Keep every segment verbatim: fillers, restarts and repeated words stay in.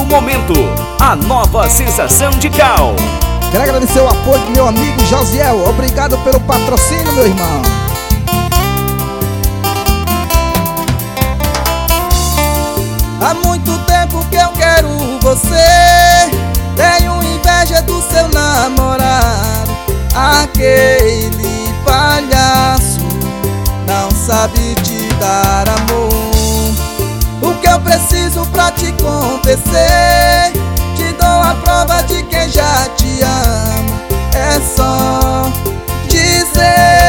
momento, a nova sensação de cal. Quero agradecer o apoio do meu amigo Josiel. Obrigado pelo patrocínio, meu irmão. Há muito tempo que eu quero você. Tenho inveja do seu namorado. Aquele palhaço não sabe te dar amor. O que eu preciso pra te acontecer? Te dou a prova de quem já te ama. É só dizer.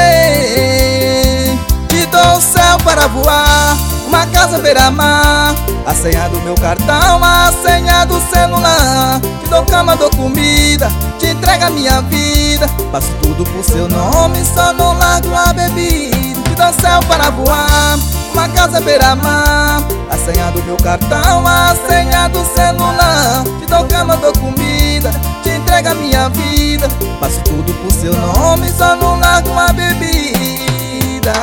Te dou o céu para voar, uma casa beira-mar, a senha do meu cartão, a senha do celular. Te dou cama, dou comida, te entrego a minha vida. Faço tudo por seu nome, só não largo a bebida. Te dou céu para voar, uma casa beira-mar, a senha do meu cartão, a senha do celular. Te dou cama, dou comida, te entrego a minha vida. Faço tudo por seu nome, só não largo a bebida.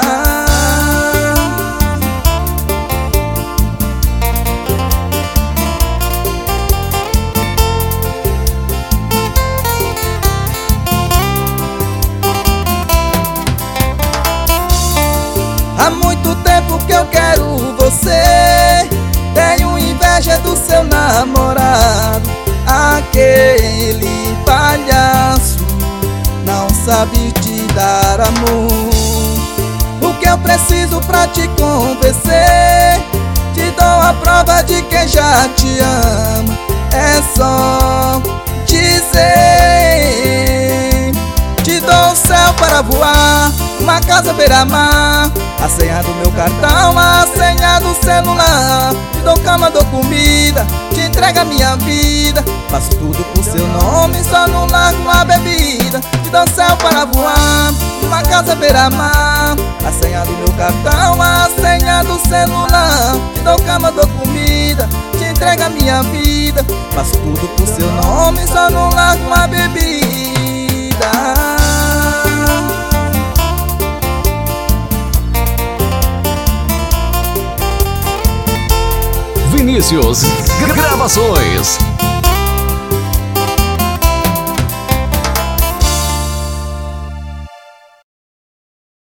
Há muito tempo que eu quero você. Tenho inveja do seu namorado. Aquele palhaço não sabe te dar amor. O que eu preciso pra te convencer? Te dou a prova de quem já te ama. É só dizer. Te dou o céu para voar, uma casa beira-mar, a senha do meu cartão, a senha do celular. Te dou cama, dou comida, te entrego a minha vida. Faço tudo por seu nome, só não largo a bebida. Te dou céu para voar, uma casa beira-mar, a senha do meu cartão, a senha do celular. Te dou cama, dou comida, te entrego a minha vida. Faço tudo por seu nome, só não largo a bebida. Vinícius Gravações.